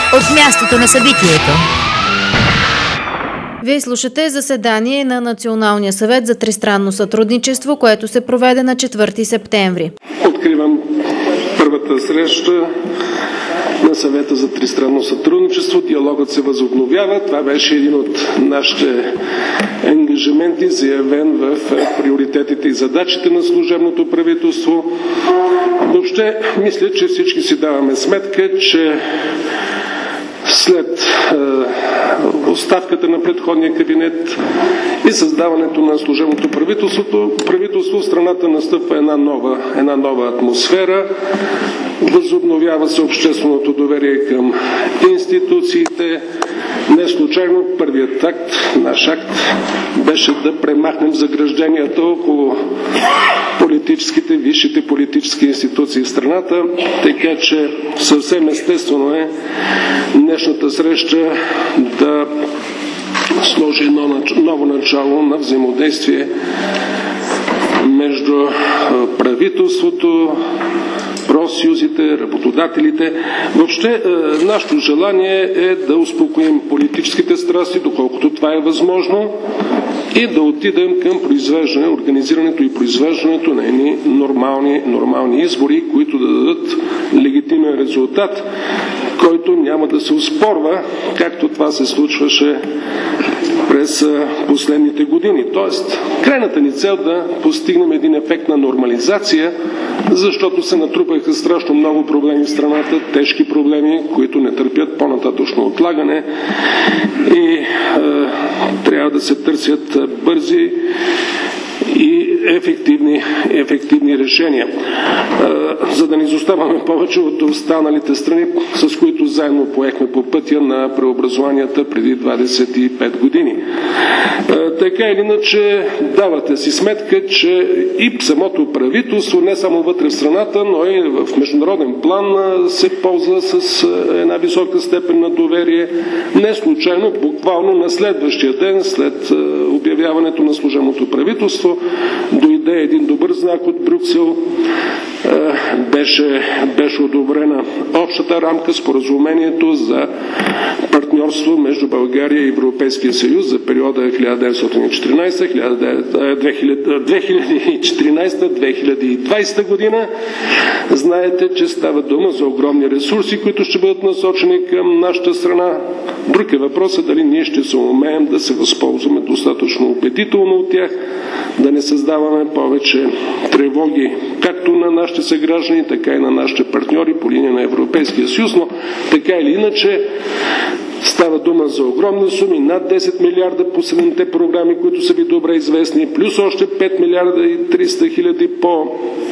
от мястото на събитието. Вие слушате заседание на Националния съвет за тристранно сътрудничество, което се проведе на 4 септември. Откривам първата среща на съвета за тристранно сътрудничество. Диалогът се възобновява. Това беше един от нашите ангажименти, заявен в приоритетите и задачите на служебното правителство. Въобще, мисля, че всички си даваме сметка, че след оставката на предходния кабинет и създаването на служебното правителство в страната настъпва една нова атмосфера. Възобновява се общественото доверие към институциите. Не случайно първият наш акт, беше да премахнем загражденията около висшите политически институции в страната, така че съвсем естествено е днешната среща да сложи едно ново начало на взаимодействие между правителството, профсъюзите, работодателите. Въобще, нашето желание е да успокоим политическите страсти, доколкото това е възможно, и да отидем към организирането и произвеждането на едни нормални избори, които да дадат легитимен резултат, който няма да се оспорва, както това се случваше през последните години. Тоест, крайната ни цел да постигнем един ефект на нормализация, защото се натрупаха страшно много проблеми в страната, тежки проблеми, които не търпят по-нататъчно отлагане и трябва да се търсят бързи и ефективни решения. За да не изоставаме повече от останалите страни, с които заедно поехме по пътя на преобразованията преди 25 години. Така или иначе, давате си сметка, че и самото правителство, не само вътре в страната, но и в международен план се ползва с една висока степен на доверие. Не случайно, буквално на следващия ден, след обявяването на служебното правителство, дойде един добър знак от Брюксел. Беше одобрена общата рамка, споразумението за партньорство между България и Европейския съюз за периода 2014-2020 година. Знаете, че става дума за огромни ресурси, които ще бъдат насочени към нашата страна. Друг е въпросът дали ние ще се умеем да се възползваме достатъчно убедително от тях, да не създаваме повече тревоги както на нашите съграждани, така и на нашите партньори по линия на Европейския съюз, но така или иначе става дума за огромни суми, над 10 милиарда по 7-те програми, които са ви добре известни, плюс още 5 милиарда и 300 хиляди по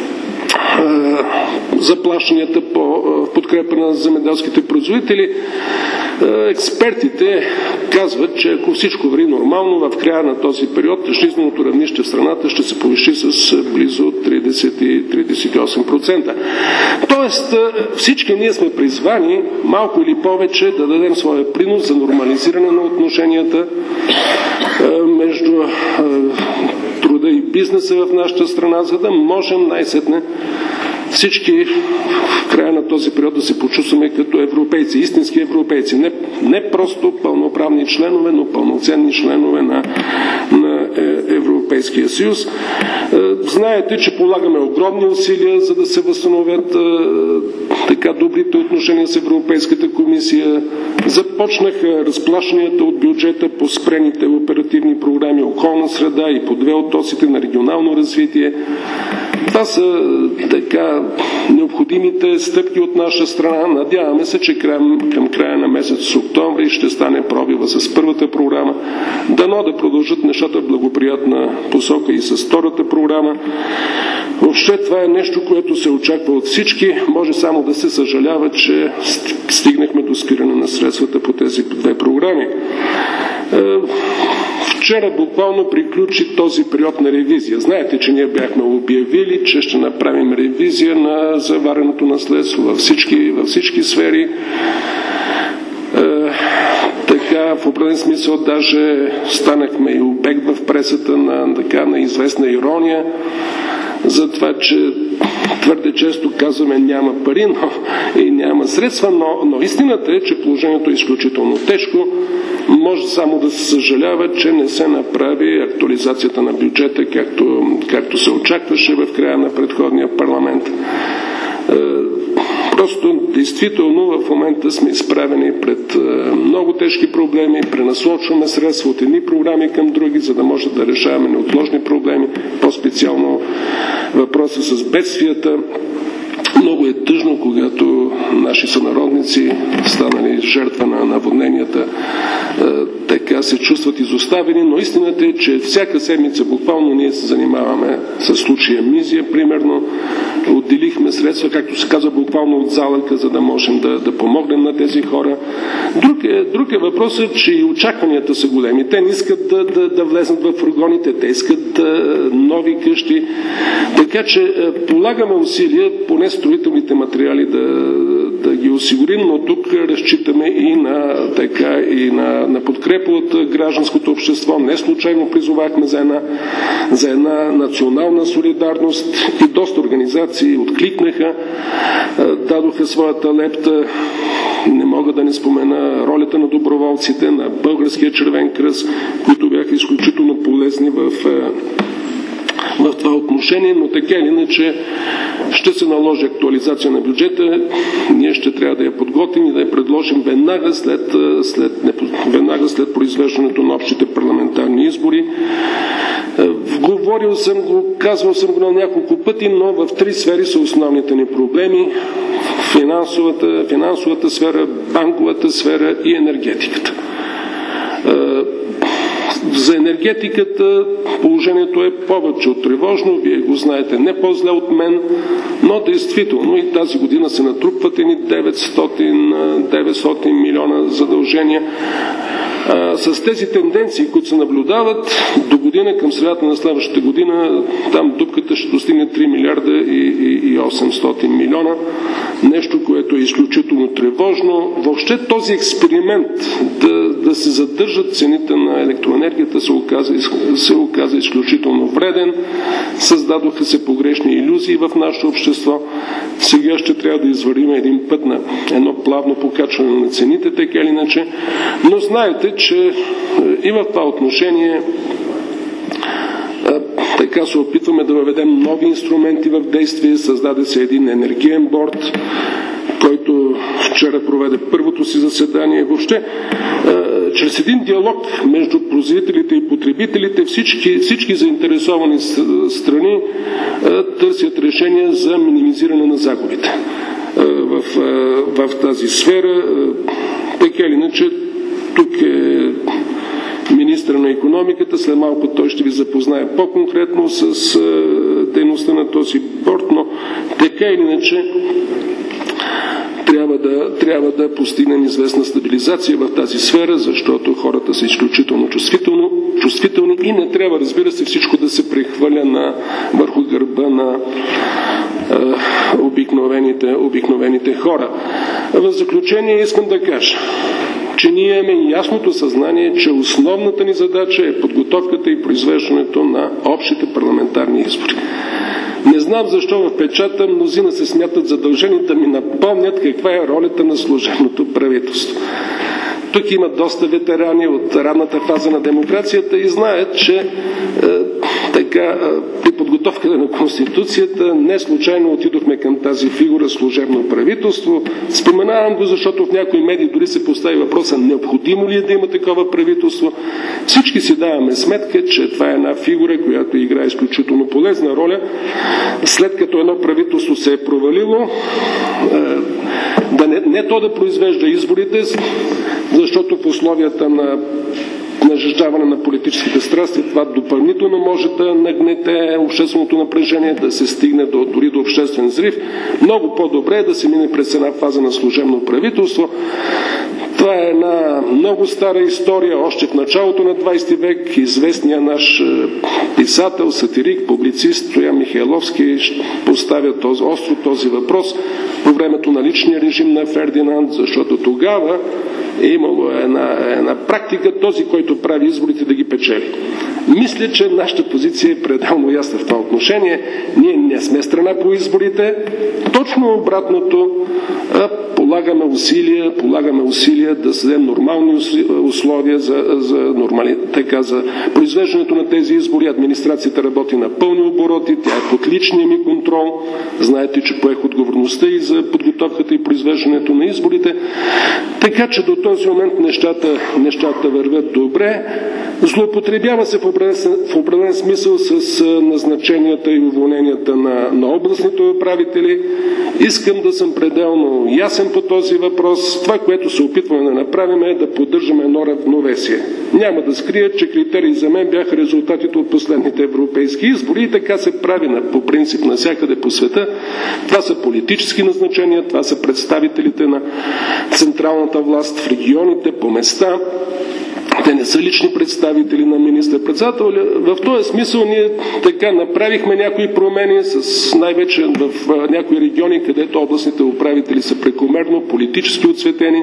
заплащанията по подкрепа на земеделските производители. Експертите казват, че ако всичко върви нормално, в края на този период жизненото равнище в страната ще се повиши с близо 30-38%. Тоест, всички ние сме призвани малко или повече да дадем своя принос за нормализиране на отношенията между труда и бизнеса в нашата страна, за да можем най-сетне всички в края на този период да се почувстваме като европейци, истински европейци. Не просто пълноправни членове, но пълноценни членове на Европейския съюз. Знаете, че полагаме огромни усилия, за да се възстановят така добрите отношения с Европейската комисия. Започнаха разплащанията от бюджета по спрените оперативни програми "Околна среда" и по 2 от осите на регионално развитие. Това са така необходимите стъпки от наша страна. Надяваме се, че към края на месец октомври ще стане пробива с първата програма. Дано да продължат нещата в благоприятна посока и с втората програма. Въобще това е нещо, което се очаква от всички. Може само да се съжалява, че стигнахме до спиране на средствата по тези 2 програми. Вчера буквално приключи този период на ревизия. Знаете, че ние бяхме обявили, че ще направим ревизия на завареното наследство във всички сфери. Така, в определен смисъл, даже станахме и обект в пресата на известна ирония за това, че твърде често казваме няма пари, и няма средства, но истината е, че положението е изключително тежко. Може само да се съжалява, че не се направи актуализацията на бюджета, както се очакваше в края на предходния парламент. Просто, действително, в момента сме изправени пред много тежки проблеми, пренасочваме средства от едни програми към други, за да може да решаваме неотложни проблеми, по-специално въпроса с бедствията. Много е тъжно, когато наши сънародници, станали жертва на наводненията, така се чувстват изоставени, но истината е, че всяка седмица буквално ние се занимаваме с случая Мизия, примерно. Отделихме средства, както се казва, буквално от залъка, за да можем да помогнем на тези хора. Друг е въпросът, че и очакванията са големи. Те не искат да влезнат в фургоните, те искат нови къщи. Така че полагаме усилия, поне строителните материали да ги осигурим, но тук разчитаме и на подкрепа от гражданското общество. Не случайно призовахме за една национална солидарност и доста организации откликнаха, дадоха своята лепта. Не мога да не спомена ролята на доброволците, на Българския червен кръст, които бяха изключително полезни в това отношение, но така или иначе ще се наложи актуализация на бюджета. Ние ще трябва да я подготвим и да я предложим веднага след произвеждането на общите парламентарни избори. Казвал съм го на няколко пъти, но в 3 сфери са основните ни проблеми: финансовата сфера, банковата сфера и енергетиката. За енергетиката положението е повече от тревожно, вие го знаете не по-зле от мен, но действително и тази година се натрупват едни 900 милиона задължения. С тези тенденции, които се наблюдават, до година, към средата на следващата година, там дупката ще достигне 3 милиарда и 800 милиона. Нещо, което е изключително тревожно. Въобще този експеримент да се задържат цените на електроенергията се оказа изключително вреден. Създадоха се погрешни илюзии в нашето общество. Сега ще трябва да извървим един път на едно плавно покачване на цените, така или иначе. Но знаете, че и в това отношение така се опитваме да въведем нови инструменти в действие. Създаде се един енергиен борд, който вчера проведе първото си заседание. Въобще, чрез един диалог между производителите и потребителите, всички заинтересовани страни търсят решения за минимизиране на загубите в тази сфера. Така или иначе, тук е министър на икономиката. След малко той ще ви запознае по-конкретно с дейността на този борд, но така или иначе трябва да постигнем известна стабилизация в тази сфера, защото хората са изключително чувствителни и не трябва, разбира се, всичко да се прехвърля върху гърба на обикновените хора. В заключение искам да кажа, че ние имаме ясното съзнание, че основната ни задача е подготовката и произвеждането на общите парламентарни избори. Не знам защо в печата мнозина се смятат задължени да ми напомнят каква е ролята на служебното правителство. Тук има доста ветерани от ранната фаза на демокрацията и знаят, че при подготовката на Конституцията не случайно отидохме към тази фигура служебно правителство. Споменавам го, защото в някои медии дори се постави въпроса: необходимо ли е да има такова правителство? Всички си даваме сметка, че това е една фигура, която играе изключително полезна роля. След като едно правителство се е провалило, не то да произвежда изборите, защото в условията на нажеждаване на политическите страсти това допълнително може да нагнете общественото напрежение, да се стигне дори до обществен взрив. Много по-добре е да се мине през една фаза на служебно правителство. Това е една много стара история. Още в началото на 20 век известният наш писател, сатирик, публицист Стоян Михайловски поставя този въпрос по времето на личния режим на Фердинанд, защото тогава е имало една практика този, който прави изборите, да ги печели. Мисля, че нашата позиция е пределно ясна в това отношение. Ние не сме страна по изборите. Точно обратното, полагаме усилия да създадем нормални условия за произвеждането на тези избори. Администрацията работи на пълни обороти, тя е под личния ми контрол. Знаете, че поех отговорността и за подготовката и произвеждането на изборите. Така че до този момент нещата вървят добре. Злоупотребява се в определен смисъл с назначенията и уволненията на областните управители. Искам да съм пределно ясен по този въпрос. Това, което се опитваме да направим, е да поддържаме едно равновесие. Няма да скрия, че критерии за мен бяха резултатите от последните европейски избори и така се прави по принцип навсякъде по света. Това са политически назначения, това са представителите на централната власт в регионите, по места. Те не са лични представители на министър-председател. В този смисъл ние така направихме някои промени, най-вече в някои региони, където областните управители са прекомерно политически оцветени.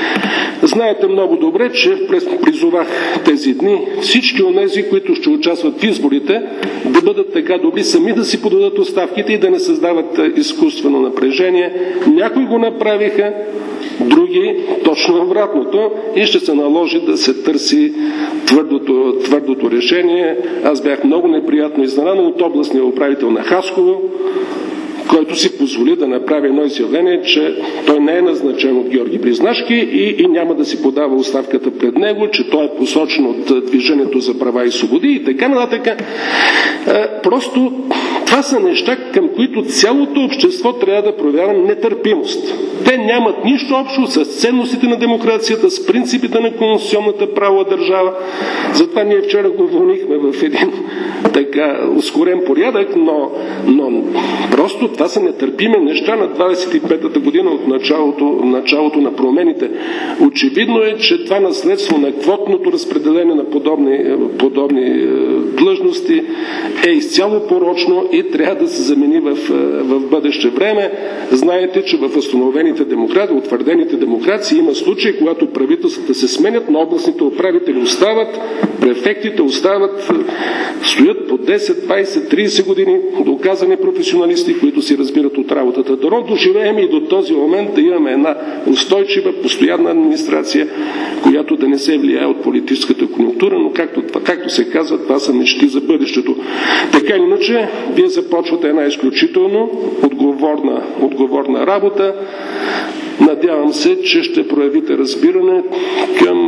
Знаете много добре, че призовах тези дни всички онези, които ще участват в изборите, да бъдат така добри сами да си подадат оставките и да не създават изкуствено напрежение. Някои го направиха, други точно обратното и ще се наложи да се търси твърдото решение. Аз бях много неприятно изненадан от областния управител на Хасково, който си позволи да направи едно изявление, че той не е назначен от Георги Близнашки и няма да си подава оставката пред него, че той е посочен от Движението за права и свободи и така нататък. Просто това са неща, към които цялото общество трябва да проявява нетърпимост. Те нямат нищо общо с ценностите на демокрацията, с принципите на конституционната правова държава. Затова ние вчера го уволнихме в един така ускорен порядък, но просто това са нетърпими неща на 25-та година от началото на промените. Очевидно е, че това наследство на квотното разпределение на подобни длъжности е изцяло порочно и трябва да се замени в бъдеще време. Знаете, че в утвърдените демокрации има случаи, когато правителствата се сменят, но областните управители остават, префектите остават, стоят по 10, 20, 30 години, доказани професионалисти, които си разбират от работата. Дано доживеем и до този момент да имаме една устойчива, постоянна администрация, която да не се влияе от политическата конюнктура, но както се казва, това са мечти за бъдещето. Така или иначе, вие започвате една изключително отговорна работа. Надявам се, че ще проявите разбиране към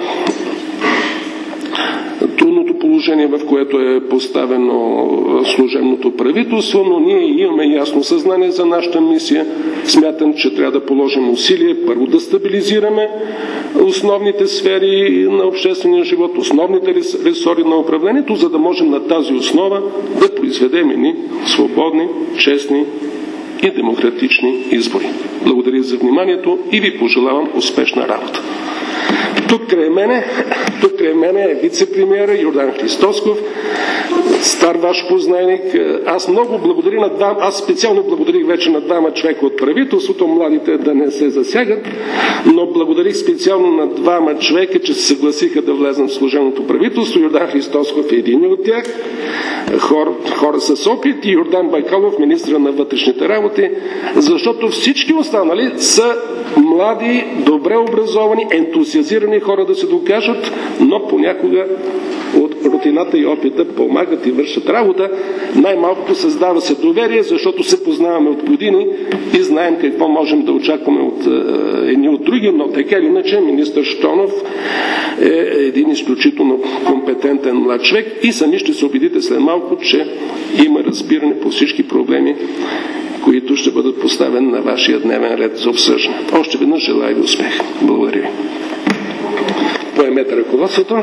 трудното положение, в което е поставено служебното правителство, но ние имаме ясно съзнание за нашата мисия. Смятам, че трябва да положим усилие първо да стабилизираме основните сфери на обществения живот, основните ресори на управлението, за да можем на тази основа да произведем едни свободни, честни и демократични избори. Благодаря за вниманието и ви пожелавам успешна работа. Тук край мене е вице-премиера Йордан Христосков, стар ваш познайник. Аз специално благодарих вече на двама човека от правителството, младите да не се засягат, но благодарих специално на двама човека, че се съгласиха да влезнат в служебното правителство. Йордан Христосков е един от тях, хора с опит, и Йордан Байкалов, министър на вътрешните работи, защото всички останали са млади, добре образовани, ентусиазирани хора да се докажат, но понякога от рутината и опита помагат и вършат работа. Най-малкото създава се доверие, защото се познаваме от години и знаем какво можем да очакваме от едни от други, но така или иначе министър Щонов е един изключително компетентен млад човек и сами ще се убедите след малко, че има разбиране по всички проблеми, които ще бъдат поставени на вашия дневен ред за обсъждане. Още веднъж желая ви успех. Благодаря ви. Поемете ръководството.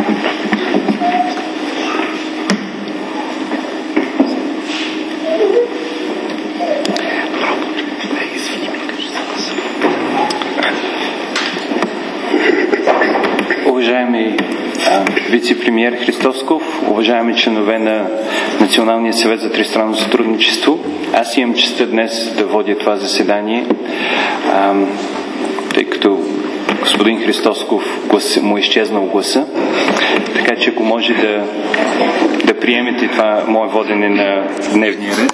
Уважаеми вице-премиер Христосков, уважаеми членове на Националния съвет за тристранно сътрудничество, аз имам честта днес да водя това заседание, тъй като господин Христосков му е изчезнал гласа. Така че ако може да приемете това мое водене на дневния ред.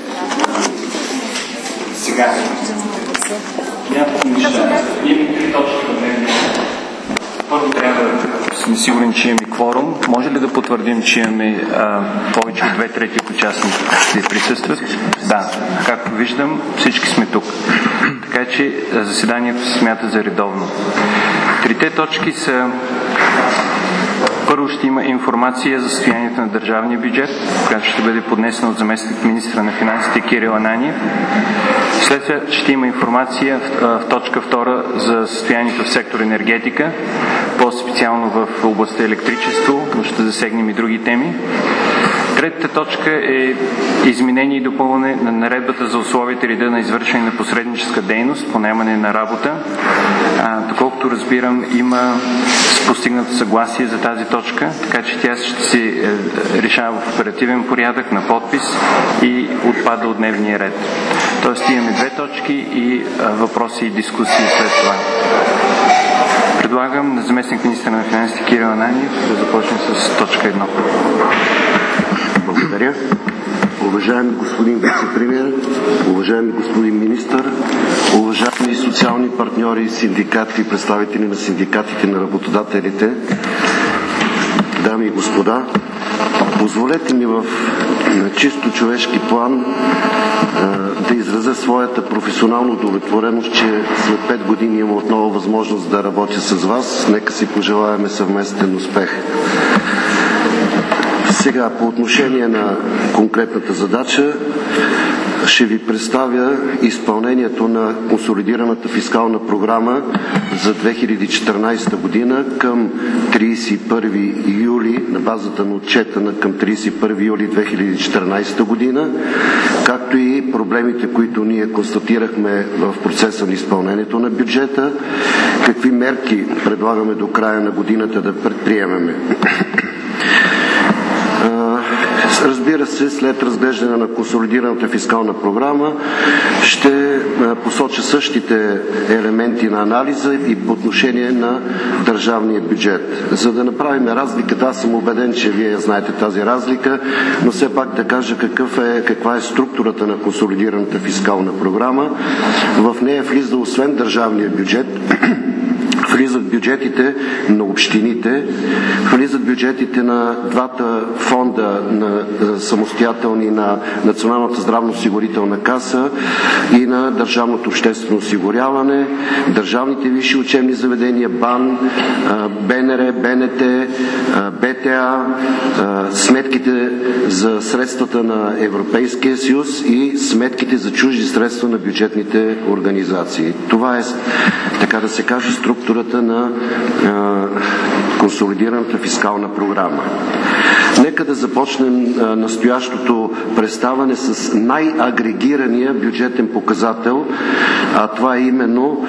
Сега няколко неща. Имаме 3 точки на дневния ред. Първо трябва да сме сигурни, че имаме кворум. Може ли да потвърдим, че имаме повече от 2/3 от участниците ще присъстват? Да, както виждам, всички сме тук. Така че заседанието се смята за редовно. 3 точки са: първо ще има информация за състоянието на държавния бюджет, която ще бъде поднесена от заместник-министра на финансите Кирил Ананиев. След това ще има информация в точка 2 за състоянието в сектор енергетика, по-специално в областта електричество, но ще засегнем и други теми. Третата точка е изменение и допълване на наредбата за условията и реда на извършване на посредническа дейност по наемане на работа. Доколкото разбирам, има постигнато съгласие за тази точка, така че тя ще се решава в оперативен порядък на подпис и отпада от дневния ред. Тоест имаме 2 точки и въпроси и дискусии след това. Предлагам на заместник-министър на финансите Кирил Ананиев да започне с точка 1. Благодаря. Уважаеми господин вице-премиер, уважаеми господин министър, уважаеми социални партньори, синдикати и представители на синдикатите на работодателите, дами и господа, позволете ми на чисто човешки план да изразя своята професионална удовлетвореност, че след 5 години имам отново възможност да работя с вас. Нека си пожелаем съвместен успех. Сега, по отношение на конкретната задача, ще ви представя изпълнението на консолидираната фискална програма за 2014 година към 31 юли, на базата на отчета към 31 юли 2014 година, както и проблемите, които ние констатирахме в процеса на изпълнението на бюджета, какви мерки предлагаме до края на годината да предприемеме. Разбира се, след разглеждане на консолидираната фискална програма ще посоча същите елементи на анализа и по отношение на държавния бюджет. За да направим разликата, аз съм убеден, че вие знаете тази разлика, но все пак да кажа каква е структурата на консолидираната фискална програма. В нея влиза освен държавния бюджет, влизат бюджетите на общините, влизат бюджетите на двата фонда на самостоятелни на Националната здравноосигурителна каса и на Държавното обществено осигуряване, държавните висши учебни заведения, БАН, БНР, БНТ, БТА, сметките за средствата на Европейския съюз и сметките за чужди средства на бюджетните организации. Това е, така да се каже, структурата на консолидираната фискална програма. Нека да започнем настоящото представяне с най-агрегирания бюджетен показател, а това е именно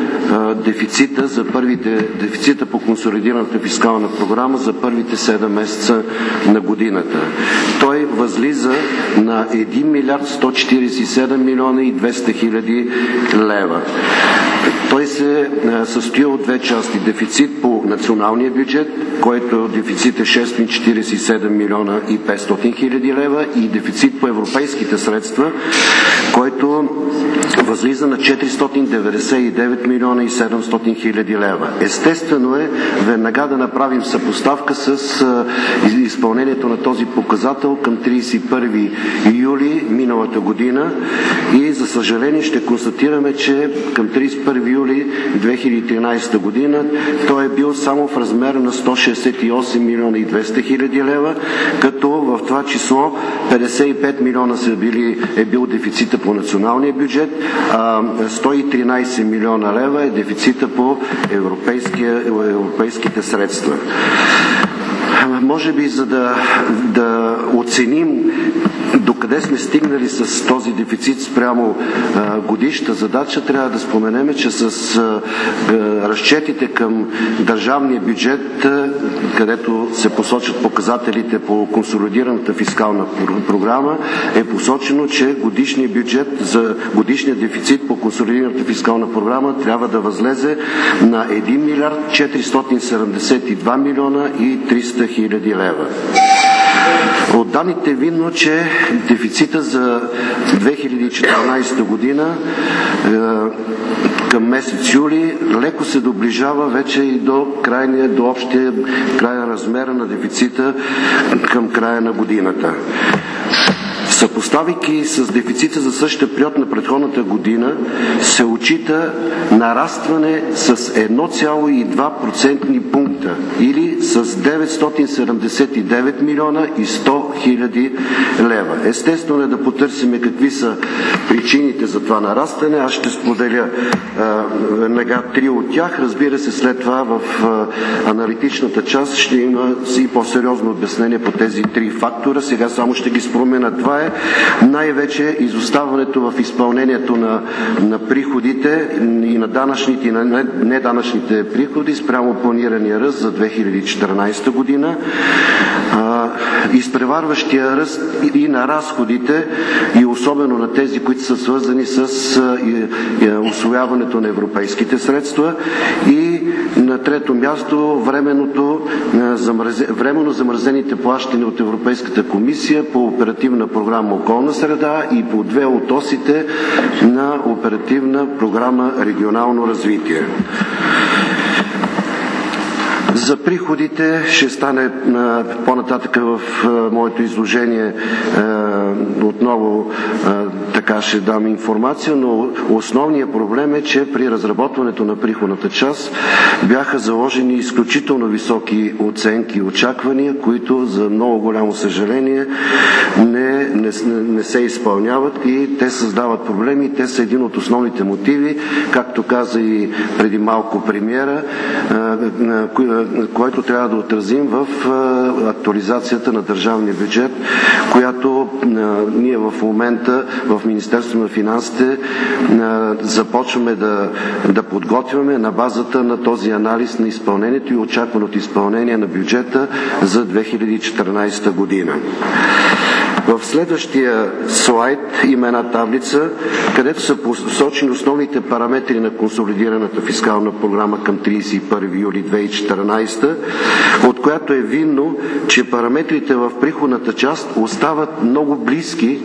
дефицита по консолидираната фискална програма за първите 7 месеца на годината. Той възлиза на 1 милиард 147 милиона и 200 хиляди лева. Той се състои от 2 части. Дефицит по националния бюджет, който дефицит е 647 милиона и 500 хиляди лева, и дефицит по европейските средства, който възлиза на 499 милиона и 700 хиляди лева. Естествено е веднага да направим съпоставка с изпълнението на този показател към 31 юли миналата година и за съжаление ще констатираме, че към 31 юли 2013 година той е бил само в размер на 168 милиона и 200 хиляди лева, като в това число 55 милиона е бил дефицита по националния бюджет, а 113 милиона лева е дефицита по европейските средства. Може би, за да оценим докъде сме стигнали с този дефицит спрямо годишната задача, трябва да споменем, че с разчетите към държавния бюджет, където се посочат показателите по консолидираната фискална програма, е посочено, че годишният бюджет за годишния дефицит по консолидираната фискална програма трябва да възлезе на 1 милиард 472 милиона и 300 хиляди лева. От данните е видно, че дефицита за 2014 година към месец юли леко се доближава вече и до общия крайен размер на дефицита към края на годината. Съпоставяйки с дефицита за същия период на предходната година, се отчита нарастване с 1,2% пункта или с 979 милиона и 100 хиляди лева. Естествено е да потърсим какви са причините за това нарастване. Аз ще споделя веднага 3 от тях. Разбира се, след това в аналитичната част ще има и по-сериозно обяснение по тези 3 фактора. Сега само ще ги спомена. Това е най-вече изоставането в изпълнението на приходите и на данъчните и на неданъчните приходи спрямо планирания ръст за 2014 година. Изпреварващия ръст и на разходите, и особено на тези, които са свързани с усвояването на европейските средства, и на трето място временно замразените плащания от Европейската комисия по оперативна програма Околна среда и по 2 от осите на оперативна програма Регионално развитие. За приходите ще стане по-нататък в моето изложение, отново така ще дам информация, но основният проблем е, че при разработването на приходната част бяха заложени изключително високи оценки и очаквания, които за много голямо съжаление не се изпълняват и те създават проблеми. Те са един от основните мотиви, както каза и преди малко премиера, който трябва да отразим в актуализацията на държавния бюджет, която ние в момента в Министерството на финансите започваме да подготвяме на базата на този анализ на изпълнението и очакваното изпълнение на бюджета за 2014 година. В следващия слайд има една таблица, където са посочени основните параметри на консолидираната фискална програма към 31 юли 2014, от която е видно, че параметрите в приходната част остават много близки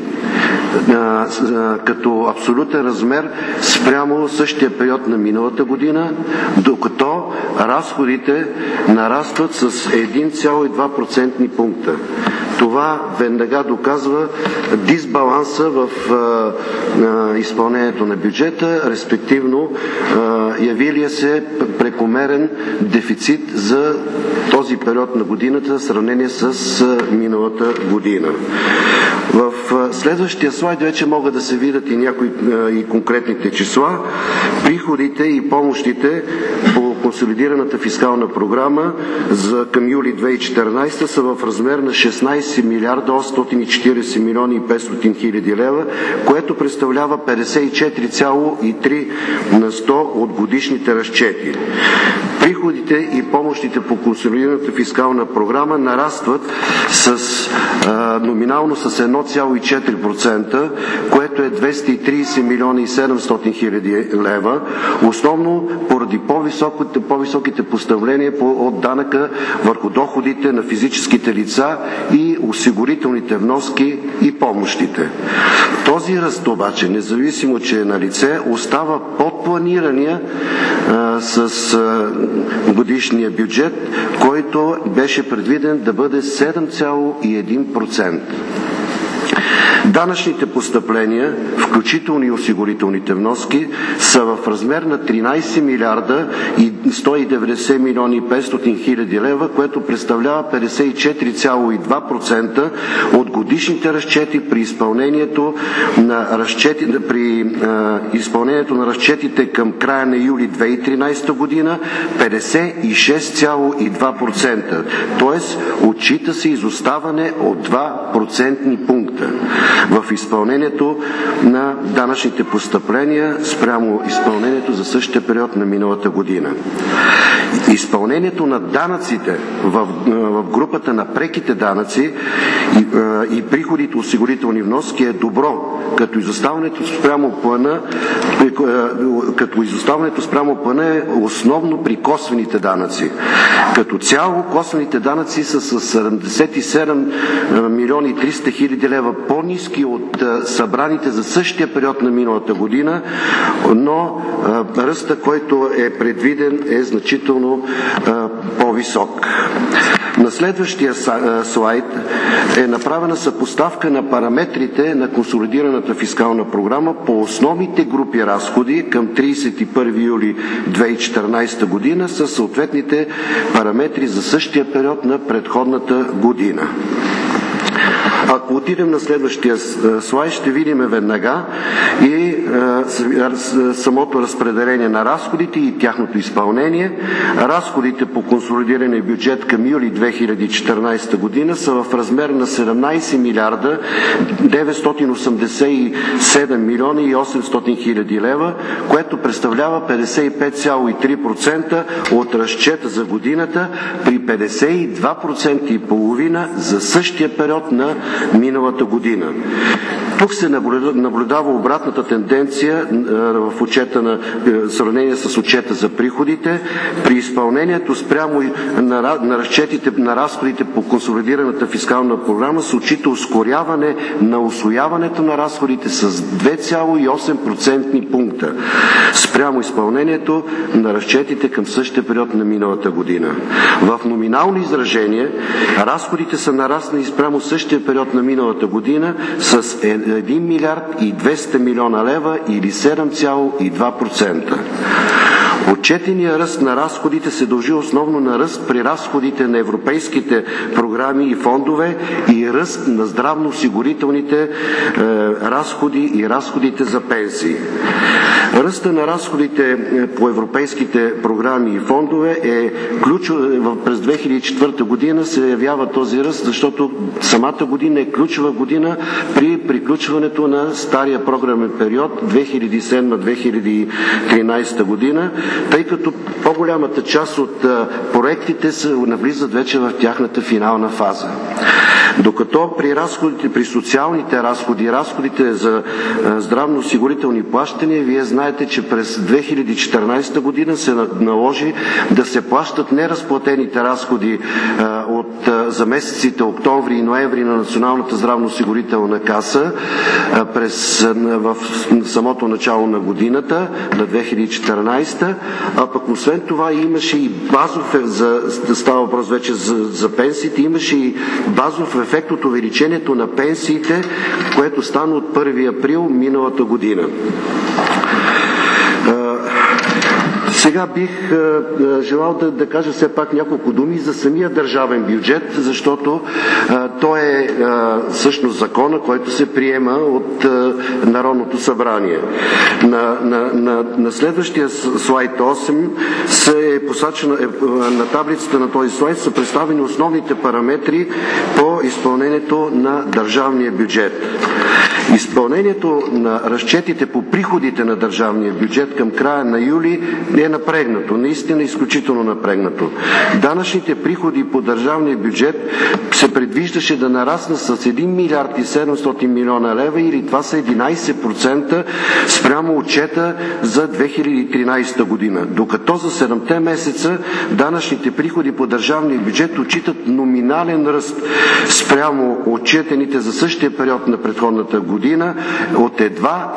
като абсолютен размер спрямо същия период на миналата година, докато разходите нарастват с 1,2% пункта. Това веднага доказва дисбаланса в изпълнението на бюджета, респективно явилия се прекомерен дефицит за този период на годината в сравнение с миналата година. В следващия слайд вече могат да се видят и някои и конкретните числа. Приходите и помощите по консолидираната фискална програма към юли 2014 са в размер на 16 милиарда 840 милиони и 500 хиляди лева, което представлява 54,3 на 100 от годишните разчети. Приходите и помощите по консолидираната фискална програма нарастват номинално с 1,4%, което е 230 милиона и 700 хиляди лева, основно поради по-високите постановления от данъка върху доходите на физическите лица и осигурителните вноски и помощите. Този ръст обаче, независимо че е на лице, остава под планирания с годишния бюджет, който беше предвиден да бъде 7,1%. Данъчните постъпления, включително и осигурителните вноски, са в размер на 13 милиарда и 190 милиони и 500 хиляди лева, което представлява 54,2% от годишните разчети при изпълнението на разчетите към края на юли 2013 година 56,2%. Тоест, отчита се изоставане от 2% пункта в изпълнението на данъчните постъпления спрямо изпълнението за същия период на миналата година. Изпълнението на данъците в групата на преките данъци и приходите осигурителни вноски е добро, като изоставането спрямо плана е основно при косвените данъци. Като цяло косвените данъци са с 77 милиони и 300 хиляди лева по-ниски от събраните за същия период на миналата година, но ръста, който е предвиден, е значително по-висок. На следващия слайд е направена съпоставка на параметрите на консолидираната фискална програма по основните групи разходи към 31 юли 2014 година с съответните параметри за същия период на предходната година. Ако отидем на следващия слайд, ще видим веднага и самото разпределение на разходите и тяхното изпълнение. Разходите по консолидирания бюджет към юли 2014 година са в размер на 17 милиарда 987 милиона и 800 хиляди лева, което представлява 55,3% от разчета за годината при 52,5% за същия период на миналата година. Тук се наблюдава обратната тенденция в сравнение с отчета за приходите. При изпълнението спрямо на разчетите на разходите по консолидираната фискална програма се отчита ускоряване на усвояването на разходите с 2,8% пункта спрямо изпълнението на разчетите към същия период на миналата година. В номинално изражение разходите са нараснали спрямо същия период на миналата година с 1 милиард и 200 милиона лева или 7,2%. Отчетеният ръст на разходите се дължи основно на ръст при разходите на европейските програми и фондове и ръст на здравноосигурителните разходи и разходите за пенсии. Ръста на разходите по европейските програми и фондове е ключов. През 2004 година се явява този ръст, защото самата година е ключова година при приключването на стария програмен период 2007-2013 година, тъй като по-голямата част от проектите навлизат вече в тяхната финална фаза. Докато при социалните разходи, разходите за здравноосигурителни плащания, вие знаете, че през 2014 година се наложи да се плащат неразплатените разходи за месеците октомври и ноември на Националната здравноосигурителна каса в самото начало на годината, на 2014, а пък освен това имаше и базов, става въпрос вече за пенсиите, имаше и базов ефект от увеличението на пенсиите, което стана от 1 април миналата година. Сега бих желал да кажа все пак няколко думи за самия държавен бюджет, защото той е всъщност закона, който се приема от Народното събрание. На следващия слайд 8 се е посочено, на таблицата на този слайд са представени основните параметри по изпълнението на държавния бюджет. Изпълнението на разчетите по приходите на държавния бюджет към края на юли е напрегнато, наистина изключително напрегнато. Данъчните приходи по държавния бюджет се предвиждаше да нараснат с 1 милиард и 700 милиона лева, или това са 11% спрямо отчета за 2013 година. Докато за 7-те месеца данъчните приходи по държавния бюджет отчитат номинален ръст спрямо отчетените за същия период на предходната година година от едва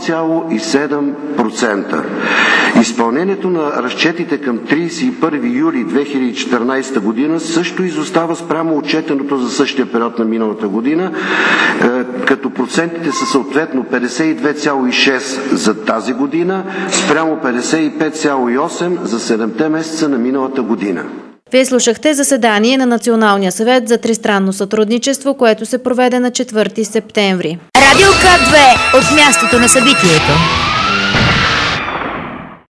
1,7%. Изпълнението на разчетите към 31 юли 2014 година също изостава спрямо отчетеното за същия период на миналата година, като процентите са съответно 52,6% за тази година, спрямо 55,8% за 7-те месеца на миналата година. Вие слушахте заседание на Националния съвет за тристранно сътрудничество, което се проведе на 4 септември. Радио К2 от мястото на събитието.